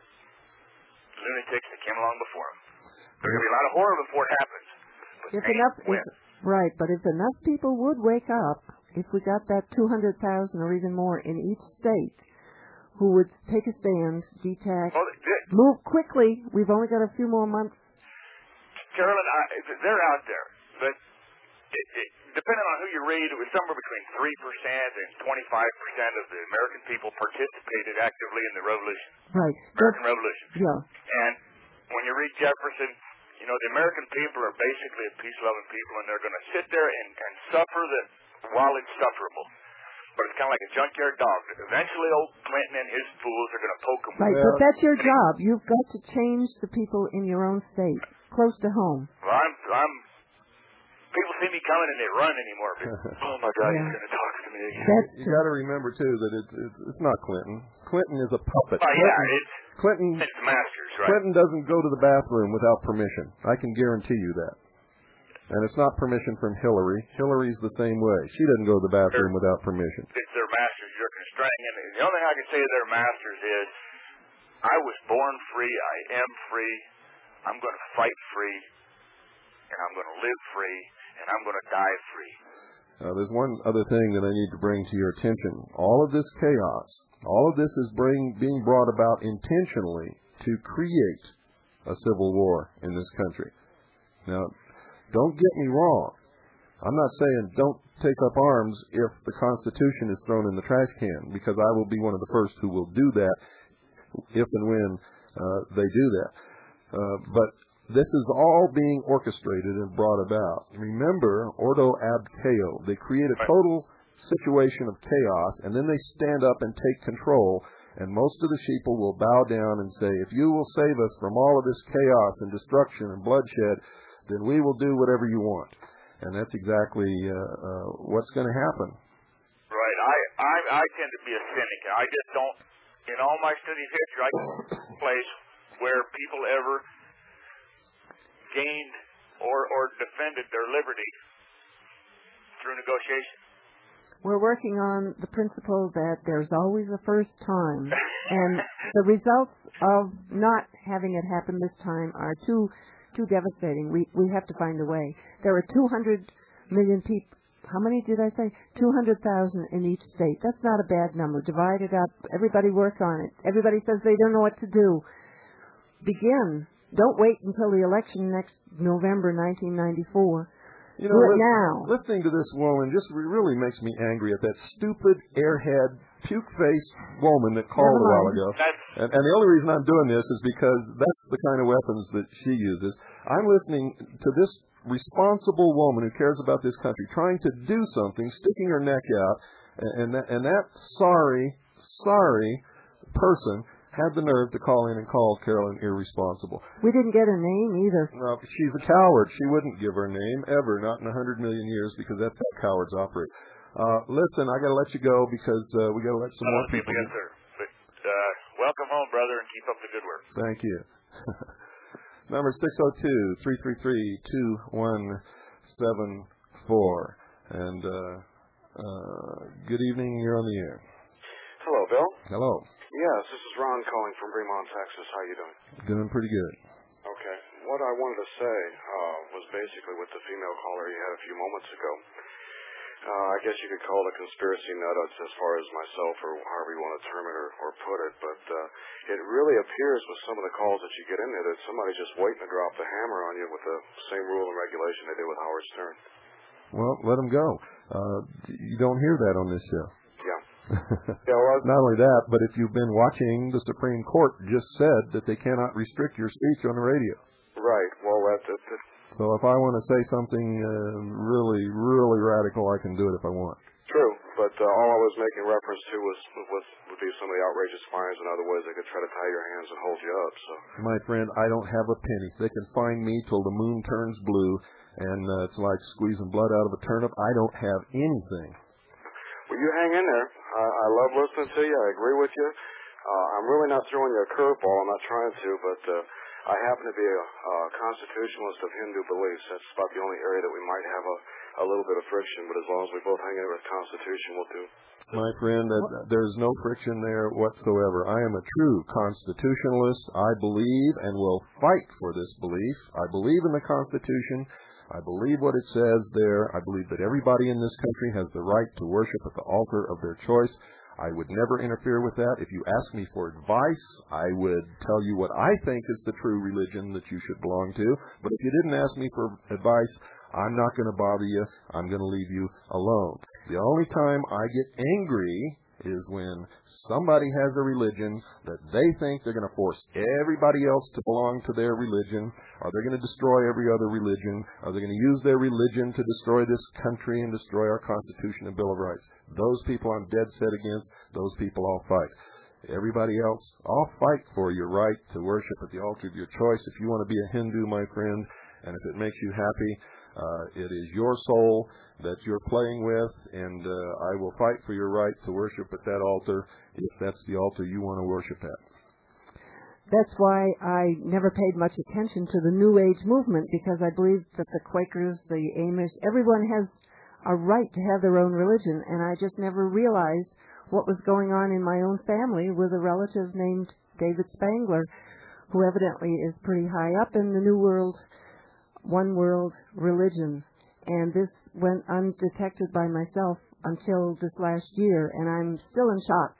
lunatics that came along before them. There's going to be a lot of horror before it happens. But if enough, if, right, but if enough people would wake up, if we got that two hundred thousand or even more in each state who would take a stand, detach, well, they, move quickly, we've only got a few more months. Carolyn, I, they're out there, but it, it, depending on who you read, it was somewhere between three percent and twenty-five percent of the American people participated actively in the revolution. Right. American That's, Revolution. Yeah. And when you read Jefferson, you know, the American people are basically a peace-loving people, and they're going to sit there and, and suffer the, while it's sufferable. But it's kind of like a junkyard dog. Eventually, old Clinton and his fools are going to poke them. Right, but that's your job. You've got to change the people in your own state, close to home. Well, I'm, I'm people see me coming and they run anymore. Oh my God, yeah. he's going to talk to me again. That's you got to remember too that it's, it's it's not Clinton. Clinton is a puppet. Oh Clinton, yeah, it's Clinton. It's the masters, right? Clinton doesn't go to the bathroom without permission. I can guarantee you that. And it's not permission from Hillary. Hillary's the same way. She doesn't go to the bathroom they're, without permission. It's their masters you're constraining. And the only thing I can say to their masters is, I was born free. I am free. I'm going to fight free. And I'm going to live free. And I'm going to die free. Uh, there's one other thing that I need to bring to your attention. All of this chaos, all of this is bring, being brought about intentionally to create a civil war in this country. Now, don't get me wrong. I'm not saying don't take up arms if the Constitution is thrown in the trash can, because I will be one of the first who will do that if and when uh, they do that. Uh, but this is all being orchestrated and brought about. Remember, ordo ab chaos. They create a total situation of chaos, and then they stand up and take control, and most of the people will bow down and say, if you will save us from all of this chaos and destruction and bloodshed, then we will do whatever you want. And that's exactly uh, uh, what's going to happen. Right. I, I I tend to be a cynic. I just don't, in all my study of history, I can't see a place where people ever gained or, or defended their liberty through negotiation. We're working on the principle that there's always a first time. And the results of not having it happen this time are too too devastating. We we have to find a way. There are two hundred million people. How many did I say? two hundred thousand in each state. That's not a bad number. Divide it up. Everybody work on it. Everybody says they don't know what to do. Begin. Don't wait until the election next November nineteen ninety-four. You know, do it li- now. Listening to this woman just really makes me angry at that stupid, airhead, puke-faced woman that called a while ago. And, and the only reason I'm doing this is because that's the kind of weapons that she uses. I'm listening to this responsible woman who cares about this country, trying to do something, sticking her neck out, and, and, that, and that sorry, sorry person had the nerve to call in and call Carolyn irresponsible. We didn't get her name either. No, she's a coward. She wouldn't give her name, ever, not in a hundred million years, because that's how cowards operate. Uh, listen, I got to let you go because uh, we got to let some more people. Yes, sir. But uh, welcome home, brother, and keep up the good work. Thank you. Number six oh two, three three three, two one seven four. And uh, uh, good evening. You're on the air. Hello, Bill. Hello. Yes, this is Ron calling from Fremont, Texas. How you doing? Doing pretty good. Okay. What I wanted to say uh, was basically with the female caller you had a few moments ago. Uh, I guess you could call it a conspiracy nut as far as myself or however you want to term it or, or put it, but uh, it really appears with some of the calls that you get in there that somebody's just waiting to drop the hammer on you with the same rule and regulation they did with Howard Stern. Well, let them go. Uh, you don't hear that on this show. Yeah. yeah well, Not only that, but if you've been watching, the Supreme Court just said that they cannot restrict your speech on the radio. Right. Well, that, that, that So if I want to say something uh, really, really radical, I can do it if I want. True, but uh, all I was making reference to was, was would be some of the outrageous fines and other ways they could try to tie your hands and hold you up. So, my friend, I don't have a penny. They can find me till the moon turns blue, and uh, it's like squeezing blood out of a turnip. I don't have anything. Well, you hang in there. I, I love listening to you. I agree with you. Uh, I'm really not throwing you a curveball. I'm not trying to, but uh, I happen to be a, a constitutionalist of Hindu beliefs. That's about the only area that we might have a, a little bit of friction, but as long as we both hang in with the Constitution, we'll do. My friend, uh, there's no friction there whatsoever. I am a true constitutionalist. I believe and will fight for this belief. I believe in the Constitution. I believe what it says there. I believe that everybody in this country has the right to worship at the altar of their choice. I would never interfere with that. If you ask me for advice, I would tell you what I think is the true religion that you should belong to. But if you didn't ask me for advice, I'm not going to bother you. I'm going to leave you alone. The only time I get angry is when somebody has a religion that they think they're going to force everybody else to belong to their religion. Are they going to destroy every other religion? Are they going to use their religion to destroy this country and destroy our Constitution and Bill of Rights? Those people I'm dead set against. Those people I'll fight. Everybody else, I'll fight for your right to worship at the altar of your choice. If you want to be a Hindu, my friend, and if it makes you happy, uh, it is your soul that you're playing with, and uh, I will fight for your right to worship at that altar if that's the altar you want to worship at. That's why I never paid much attention to the New Age movement, because I believe that the Quakers, the Amish, everyone has a right to have their own religion, and I just never realized what was going on in my own family with a relative named David Spangler, who evidently is pretty high up in the New World, One World religion. and this went undetected by myself until this last year, and I'm still in shock.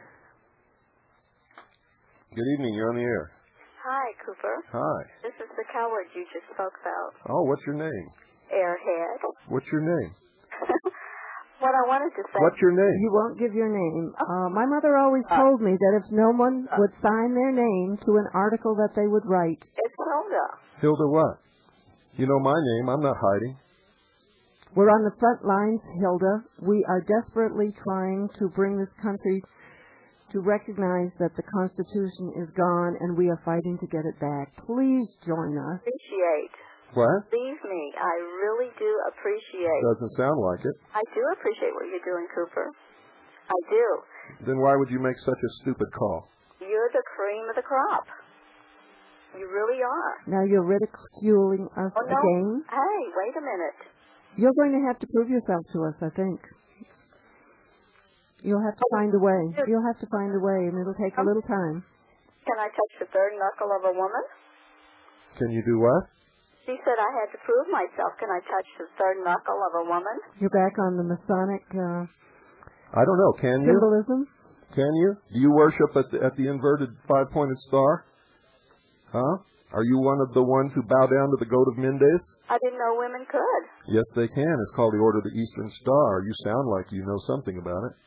Good evening. You're on the air. Hi, Cooper. Hi. This is the coward you just spoke about. Oh, what's your name? Airhead. What's your name? What I wanted to say... What's your name? You won't give your name. Uh, my mother always told me that if no one would sign their name to an article that they would write... It's Hilda. Hilda what? You know my name. I'm not hiding. We're on the front lines, Hilda. We are desperately trying to bring this country to recognize that the Constitution is gone and we are fighting to get it back. Please join us. Appreciate. What? Believe me, I really do appreciate. Doesn't sound like it. I do appreciate what you're doing, Cooper. I do. Then why would you make such a stupid call? You're the cream of the crop. You really are. Now you're ridiculing us oh, no. again? Hey, wait a minute. You're going to have to prove yourself to us, I think. You'll have to find a way. You'll have to find a way, and it'll take a little time. Can I touch the third knuckle of a woman? Can you do what? She said I had to prove myself. Can I touch the third knuckle of a woman? You're back on the Masonic uh, I don't know. Can you? symbolism? Can you? Do you worship at the, at the inverted five-pointed star? Huh? Are you one of the ones who bow down to the goat of Mendes? I didn't know women could. Yes, they can. It's called the Order of the Eastern Star. You sound like you know something about it.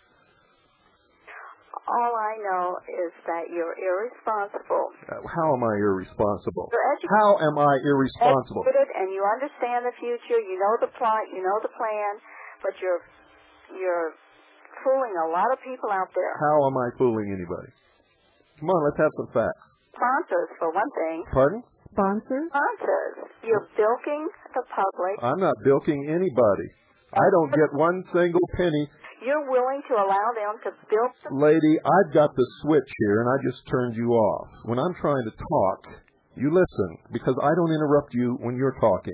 All I know is that you're irresponsible. Uh, how am I irresponsible? You're educated, how am I irresponsible? and you understand the future. You know the plot. You know the plan. But you're you're fooling a lot of people out there. How am I fooling anybody? Come on, let's have some facts. Sponsors, for one thing. Pardon? Sponsors? Sponsors. You're bilking the public. I'm not bilking anybody. I don't get one single penny. You're willing to allow them to bilk the... Lady, I've got the switch here, and I just turned you off. When I'm trying to talk, you listen, because I don't interrupt you when you're talking.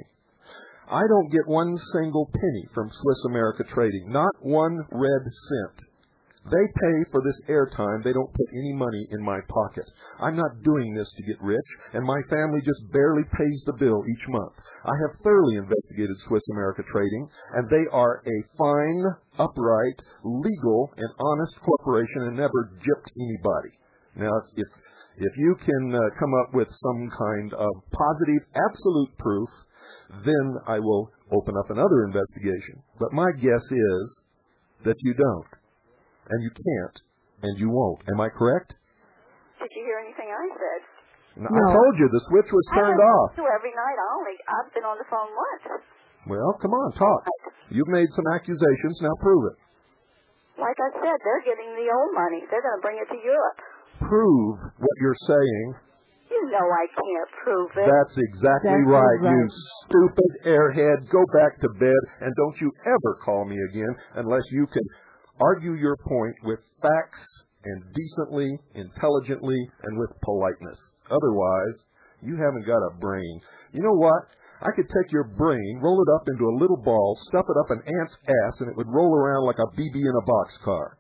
I don't get one single penny from Swiss America Trading, not one red cent. They pay for this airtime. They don't put any money in my pocket. I'm not doing this to get rich, and my family just barely pays the bill each month. I have thoroughly investigated Swiss America Trading, and they are a fine, upright, legal, and honest corporation and never gypped anybody. Now, if if you can uh, come up with some kind of positive, absolute proof, then I will open up another investigation. But my guess is that you don't. And you can't, and you won't. Am I correct? Did you hear anything I said? No. I told you the switch was turned I off. I every night. I only I've been on the phone once. Well, come on, talk. You've made some accusations. Now prove it. Like I said, they're getting the old money. They're going to bring it to Europe. Prove what you're saying. You know I can't prove it. That's exactly That's right, right, you stupid airhead. Go back to bed, and don't you ever call me again unless you can argue your point with facts and decently, intelligently, and with politeness. Otherwise, you haven't got a brain. You know what? I could take your brain, roll it up into a little ball, stuff it up an ant's ass, and it would roll around like a B B in a boxcar.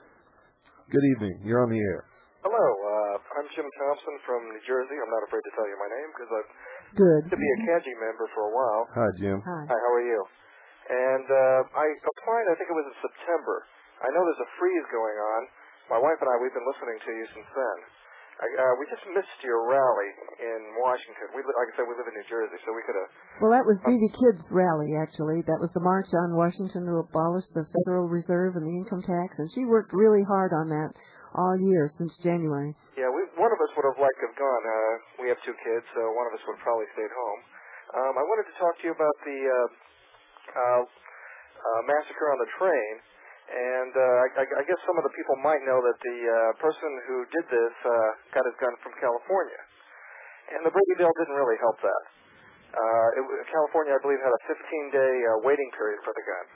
Good evening. You're on the air. Hello. Uh, I'm Jim Thompson from New Jersey. I'm not afraid to tell you my name because I've Good. to be a C A G I member for a while. Hi, Jim. Hi. Hi, how are you? And uh, I applied, I think it was in September. I know there's a freeze going on. My wife and I, we've been listening to you since then. I, uh, we just missed your rally in Washington. We, like I said, we live in New Jersey, so we could have... Well, that was D D Kids' rally, actually. That was the march on Washington to abolish the Federal Reserve and the income tax, and she worked really hard on that all year since January. Yeah, we, one of us would have liked to have gone. Uh, we have two kids, so one of us would have probably stayed home. Um, I wanted to talk to you about the uh, uh, uh, massacre on the train. And uh, I, I guess some of the people might know that the uh, person who did this uh, got his gun from California. And the Brady Bill didn't really help that. Uh, it, California, I believe, had a fifteen-day uh, waiting period for the gun.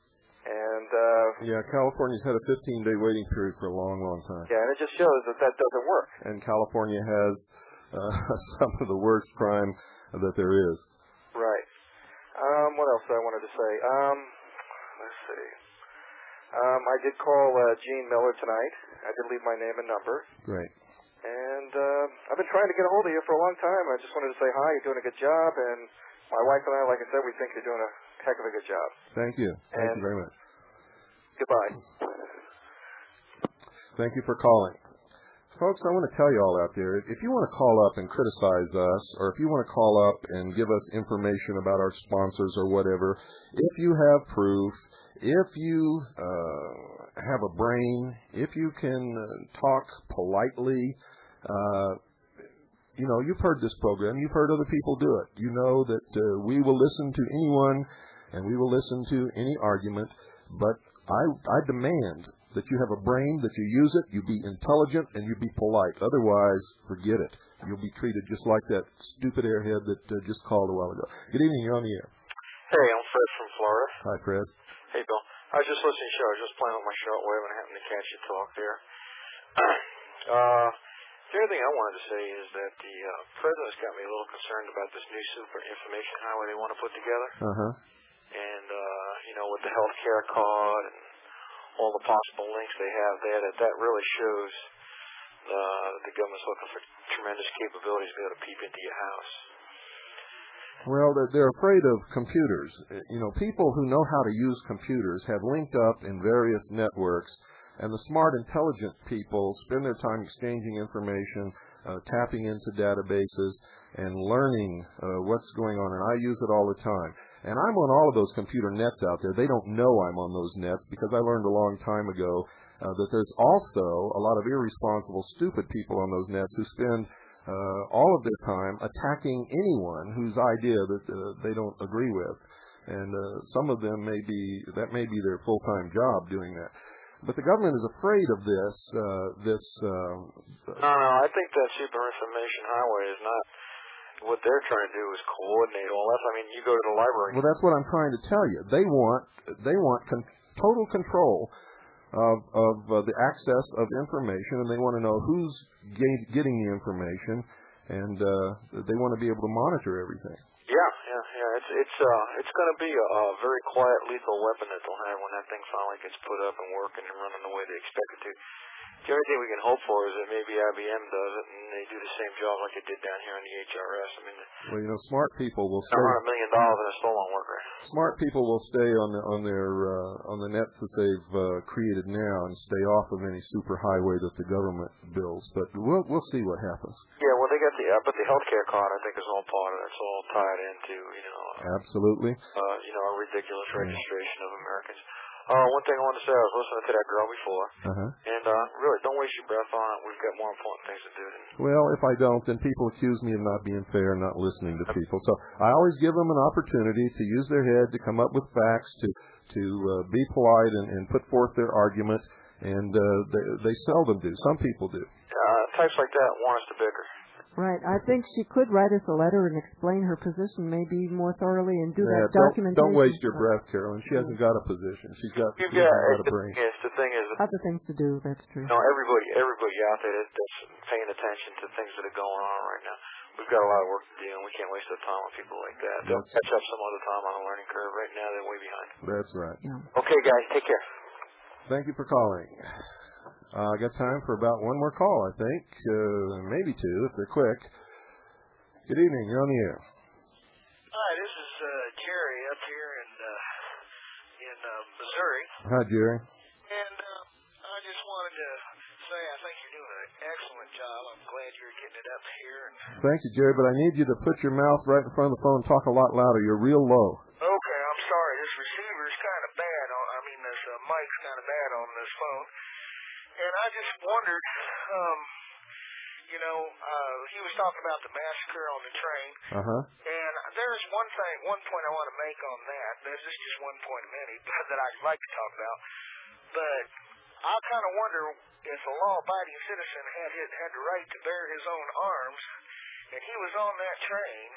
And uh, yeah, California's had a fifteen-day waiting period for a long, long time. Yeah, and it just shows that that doesn't work. And California has uh, some of the worst crime that there is. Right. Um, what else I wanted to say? Um, let's see. Um, I did call uh, Gene Miller tonight. I did leave my name and number. Great. And uh, I've been trying to get a hold of you for a long time. I just wanted to say hi. You're doing a good job, and my wife and I, like I said, we think you're doing a heck of a good job. Thank you. Thank and you very much. Goodbye. Thank you for calling. Folks, I want to tell you all out there, if you want to call up and criticize us, or if you want to call up and give us information about our sponsors or whatever, if you have proof, if you uh, have a brain, if you can uh, talk politely, uh, you know, you've heard this program, you've heard other people do it. You know that uh, we will listen to anyone and we will listen to any argument, but I, I demand that you have a brain, that you use it, you be intelligent, and you be polite. Otherwise, forget it. You'll be treated just like that stupid airhead that uh, just called a while ago. Good evening, you're on the air. Hey, I'm Fred from Florida. Hi, Fred. Hey, Bill. I was just listening to your show. I was just playing on my shortwave and I happened to catch you talk there. uh, the other thing I wanted to say is that the uh, president's got me a little concerned about this new super information highway they want to put together. Uh-huh. And, uh, you know, with the health care card and all the possible links they have there, that that really shows uh, the government's looking for tremendous capabilities to be able to peep into your house. Well, they're, they're afraid of computers. You know, people who know how to use computers have linked up in various networks, and the smart, intelligent people spend their time exchanging information, uh, tapping into databases, and learning uh, what's going on, and I use it all the time. And I'm on all of those computer nets out there. They don't know I'm on those nets because I learned a long time ago uh, that there's also a lot of irresponsible, stupid people on those nets who spend uh, all of their time attacking anyone whose idea that uh, they don't agree with. And uh, some of them may be, that may be their full-time job doing that. But the government is afraid of this. Uh, this. Uh, no, no, I think that super information highway is not. What they're trying to do is coordinate all that. I mean, you go to the library. Well, that's what I'm trying to tell you. They want they want con- total control of of uh, the access of information, and they want to know who's ga- getting the information, and uh, they want to be able to monitor everything. Yeah, yeah, yeah. It's it's uh it's going to be a, a very quiet, lethal weapon that they'll have when that thing finally gets put up and working and running the way they expect it to. The only thing we can hope for is that maybe I B M does it and they do the same job like they did down here on the H R S. I mean, well, you know, smart people will stay. one hundred million dollars in a still won't work right. Smart people will stay on the on their uh, on the nets that they've uh, created now and stay off of any super highway that the government builds. But we'll we'll see what happens. Yeah, well, they got the uh, but the healthcare card I think is all part of it. It's all tied into you know. Absolutely. Uh, you know, a ridiculous registration of Americans. Uh, one thing I wanted to say, I was listening to that girl before, uh-huh. and uh, really, don't waste your breath on it. We've got more important things to do than... Well, if I don't, then people accuse me of not being fair and not listening to people. So I always give them an opportunity to use their head, to come up with facts, to to uh, be polite and, and put forth their argument, and uh, they, they seldom do. Some people do. Uh, types like that want us to bicker. Right. I think she could write us a letter and explain her position maybe more thoroughly and do yeah, that don't, documentation. Don't waste your breath, Carolyn. She hasn't got a position. She's got, You've she got, got a the, brain. Yes, the thing is... Other things to do, that's true. No, everybody everybody out there that's, that's paying attention to things that are going on right now. We've got a lot of work to do, and we can't waste our time on people like that. They'll That's, catch up some other time on a learning curve. Right now, they're way behind. That's right. Yeah. Okay, guys, take care. Thank you for calling. Uh, I got time for about one more call, I think. Uh, maybe two, if they're quick. Good evening. You're on the air. Hi, this is uh, Jerry up here in uh, in uh, Missouri. Hi, Jerry. And uh, I just wanted to say I think you're doing an excellent job. I'm glad you're getting it up here. And Thank you, Jerry, but I need you to put your mouth right in front of the phone and talk a lot louder. You're real low. Okay, I'm sorry. This receiver's kind of bad. On, I mean, this uh, mic's kind of bad on this phone. And I just wondered... Um, You know, uh, he was talking about the massacre on the train. Uh-huh. And there's one thing, one point I want to make on that. There's just just one point of many that I'd like to talk about. But I kind of wonder if a law-abiding citizen had had the right to bear his own arms, and he was on that train,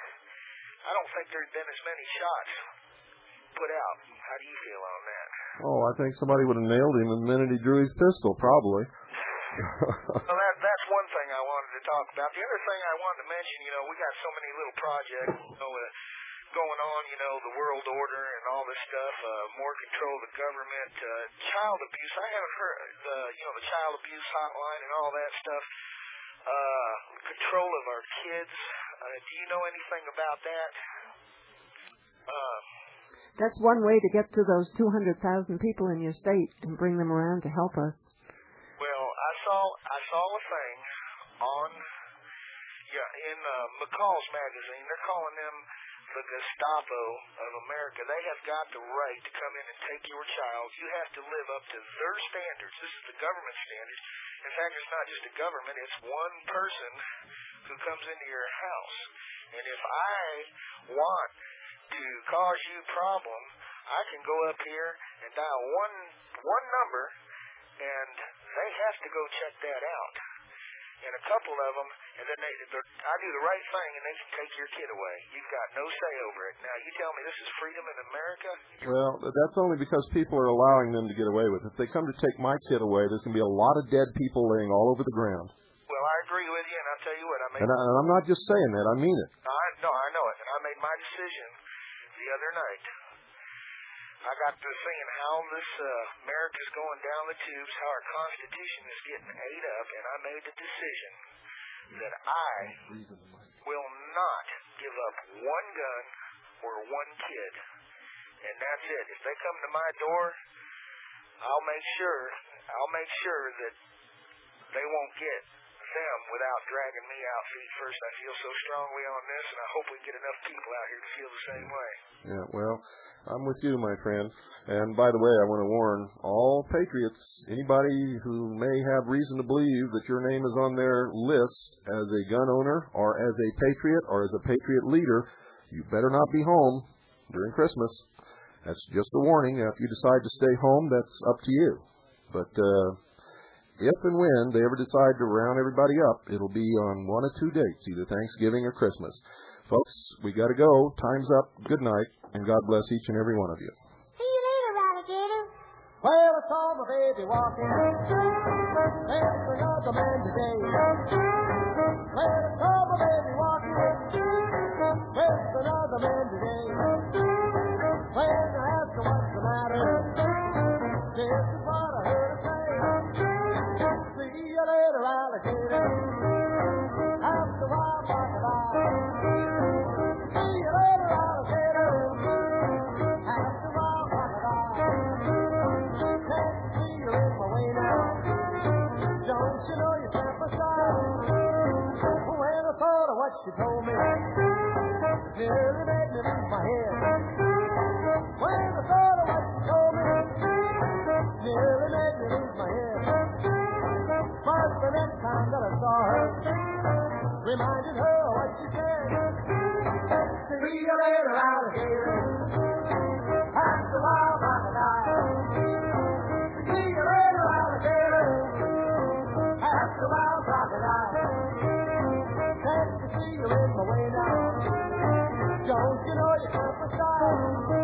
I don't think there'd been as many shots put out. How do you feel on that? Oh, I think somebody would have nailed him the minute he drew his pistol, probably. Well, that, that's one thing I wanted to talk about. The other thing I wanted to mention, you know, we got so many little projects, you know, uh, going on, you know, the world order and all this stuff, uh, more control of the government, uh, child abuse. I haven't heard, the, you know, the child abuse hotline and all that stuff, uh, control of our kids. Uh, do you know anything about that? Uh, That's one way to get to those two hundred thousand people in your state and bring them around to help us. well, I saw I saw a thing on yeah in uh, McCall's magazine. They're calling them the Gestapo of America. They have got the right to come in and take your child. You have to live up to their standards. This is the government standards. In fact, it's not just a government. It's one person who comes into your house. And if I want to cause you problem, I can go up here and dial one one number, and they have to go check that out. And a couple of them, and then they, I do the right thing, and they can take your kid away. You've got no say over it. Now, you tell me this is freedom in America? Well, that's only because people are allowing them to get away with it. If they come to take my kid away, there's going to be a lot of dead people laying all over the ground. Well, I agree with you, and I'll tell you what, I made... And, I, and I'm not just saying that. I mean it. I, no, I know it, and I made my decision the other night. I got to thinking how this uh, America's going down the tubes, how our Constitution is getting ate up, and I made the decision that I will not give up one gun or one kid. And that's it. If they come to my door, I'll make sure, I'll make sure that they won't get them without dragging me out feet first. I feel so strongly on this, and I hope we get enough people out here to feel the same way. Yeah, well, I'm with you, my friend. And by the way, I want to warn all patriots, anybody who may have reason to believe that your name is on their list as a gun owner or as a patriot or as a patriot leader, you better not be home during Christmas. That's just a warning. If you decide to stay home, that's up to you. But uh, if and when they ever decide to round everybody up, it'll be on one of two dates, either Thanksgiving or Christmas. Folks, we got to go. Time's up. Good night, and God bless each and every one of you. See you later, alligator. Well, I saw my baby walking. There's another man today. Well, I saw my baby walking. There's another man today. When I asked her what's the matter, this is what I heard her say. See you later, alligator. After a while, bye-bye. See you later, alligator. After a while, bye-bye. Can't you see you're in my way now? Don't you know you can't beside? When I thought of what she told me, nearly made me lose my head. When I thought of what she told me, nearly made me lose my head. But the next time that I saw her, reminded her of what she said. See you later, alligator. After a while, bye-bye. See you later, alligator. After a while, bye-bye. Can't you see you're in my way now? Don't you know you can't beside?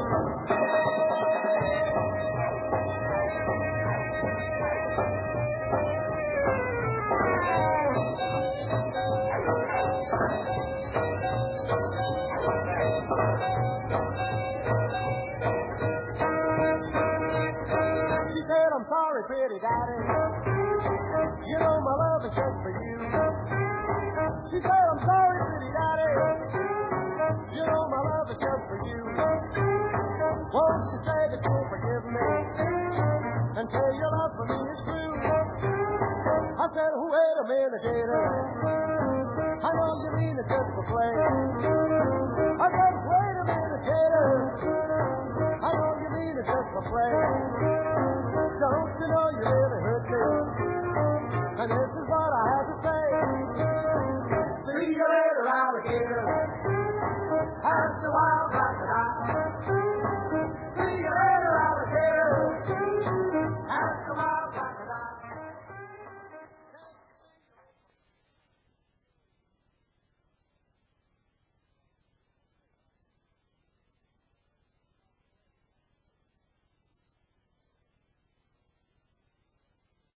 Pretty daddy, you know my love is just for you. She said, I'm sorry, pretty daddy, you know my love is just for you. Won't you say that you'll forgive me and say your love for me is true? I said, oh, wait a minute, Gator, I know you mean it just for play. I said, wait a minute, Gator, I know you mean it just for play. Don't you know you really hurt me? And this is what I have to say. See you later, alligator. After a while,